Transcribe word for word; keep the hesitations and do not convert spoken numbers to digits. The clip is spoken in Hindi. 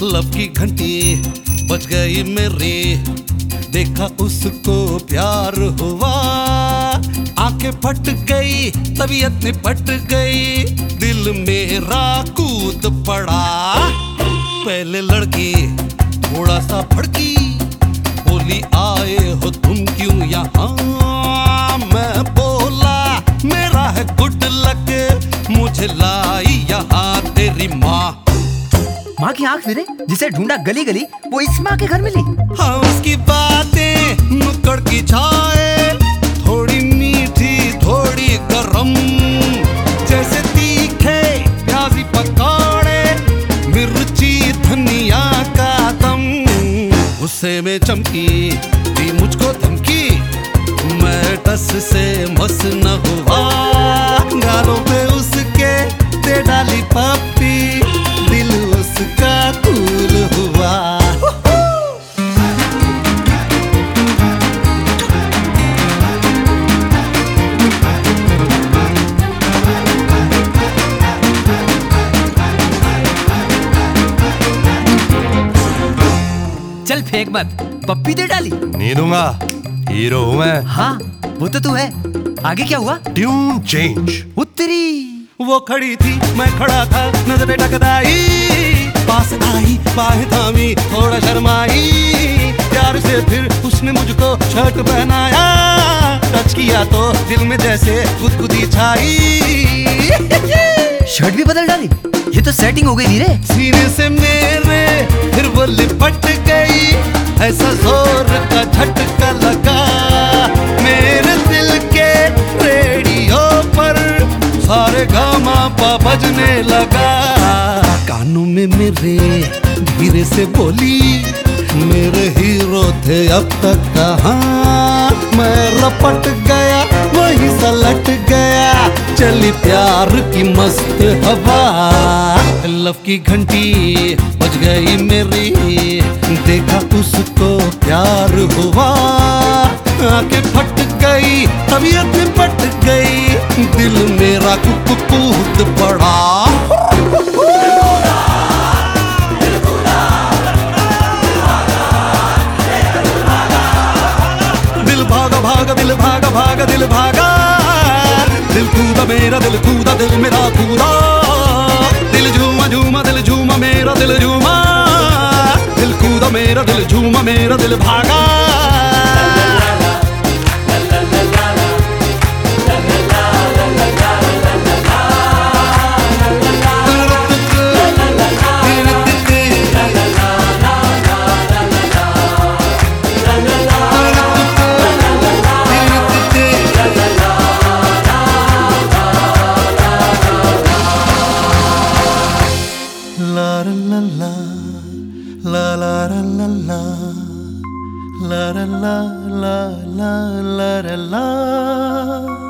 लव की घंटी बज गई मेरी, देखा उसको प्यार हुआ, आंखें फट गई, तबीयत में पट गई, दिल मेरा कूद पड़ा। पहले लड़की थोड़ा सा भड़की, बोली आए हो तुम क्यों यहाँ? मैं बोला मेरा है गुड लक, मुझे लाई यहाँ तेरी माँ। माँ की आंख फिरे, जिसे ढूंढा गली गली, वो इस माँ के घर मिली। हाँ, उसकी बातें नुक्कड़ की छाए, थोड़ी मीठी थोड़ी गरम, जैसे तीखे प्याजी पकौड़े, मिर्ची धनिया का दम। गुस्से में चमकी दी मुझको धमकी, मैं टस से मस न हुआ, गालों पे उसके दे डाली पप्पी, दिल उसका कूल हुआ। चल फेंक मत, पप्पी दे डाली। नहीं दूंगा, हीरो हूँ मैं। हाँ वो तो तू है। आगे क्या हुआ? Tune change. उत्तरी वो खड़ी थी, मैं खड़ा था, नजरें टकराई, पास आई, बाहें थामी, थोड़ा शर्माई, प्यार से फिर उसने मुझको शर्ट पहनाया, टच किया तो दिल में जैसे गुदगुदी छाई। शर्ट भी बदल डाली, ये तो सेटिंग हो गई धीरे। सीने से मेरे फिर वो लिपट गई, ऐसा जोर का झटका लगा, मेरे दिल के रेडियो पर सारे गामा पा बजने लगा। कानों में मेरे धीरे से बोली, मेरे हीरो थे अब तक कहाँ? मैं रपट गया, वहीं सलट गया, चली प्यार की मस्त हवा। लव की घंटी बज गई मेरी, देखा उसको प्यार हुआ, आंखें फट गई, तबीयत में पट गई, दिल मेरा कुक कूद पड़ा। दिल भागा भागा दिल भागा भागा दिल भागा, दिल कूदा मेरा दिल कूदा दिल मेरा कूदा, दिल झूमा झूमा दिल झूमा मेरा दिल झूमा, दिल कूदा मेरा दिल झूमा मेरा दिल भागा। La la la la la la la la la la la la la la